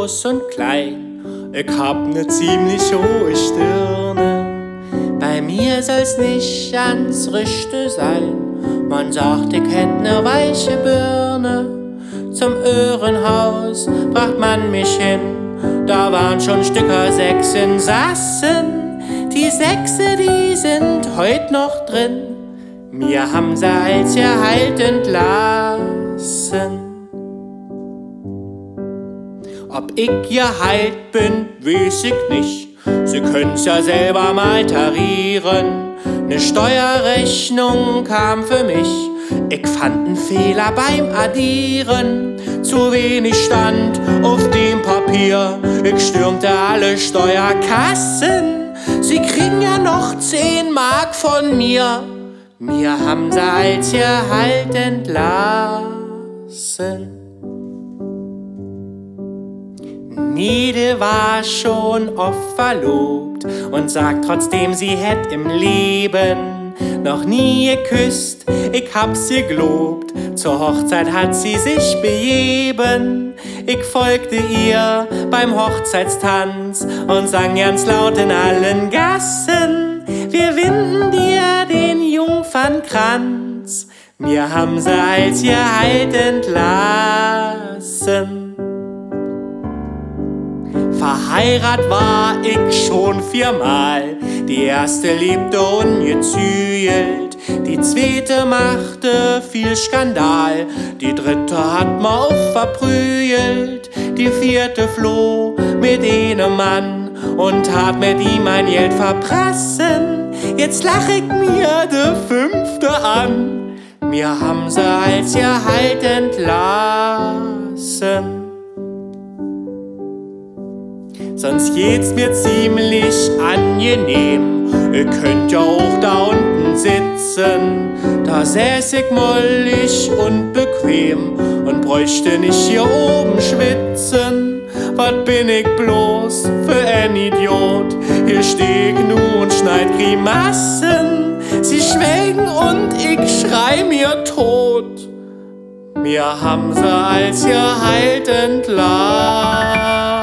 groß und klein, ich hab ne ziemlich hohe Stirne. Bei mir soll's nicht ganz Rechte sein, man sagt, ich hätt ne weiche Birne. Zum Öhrenhaus bracht man mich hin, da waren schon Stücker 6 Insassen. Die 6, die sind heut noch drin, mir haben sie als Gehalt entlassen. Ob ich geheilt bin, weiß ich nicht, sie können's ja selber mal tarieren. Ne Steuerrechnung kam für mich, ich fand 'n Fehler beim Addieren. Zu wenig stand auf dem Papier, ich stürmte alle Steuerkassen. Sie kriegen ja noch 10 Mark von mir, mir haben sie als Gehalt entlassen. Niede war schon oft verlobt und sagt trotzdem, sie hätt im Leben noch nie geküsst, ich hab sie gelobt. Zur Hochzeit hat sie sich begeben. Ich folgte ihr beim Hochzeitstanz und sang ganz laut in allen Gassen: Wir winden dir den Jungfernkranz, mir haben sie als Gehalt entlassen. Verheiratet war ich schon 4-mal, die erste lebte ungezügelt, die zweite machte viel Skandal, die dritte hat ma auf verprügelt, die vierte floh mit einem Mann und hat mit ihm mein Geld verprassen. Jetzt lach ich mir de 5. an, mir haben sie als Gehalt entlassen. Sonst geht's mir ziemlich angenehm, ihr könnt ja auch da unten sitzen. Da säß ich mollig und bequem und bräuchte nicht hier oben schwitzen. Was bin ich bloß für ein Idiot? Hier steh ich nu und schneid Grimassen. Sie schwelgen und ich schrei mir tot, mir haben sie als Gehalt entlassen.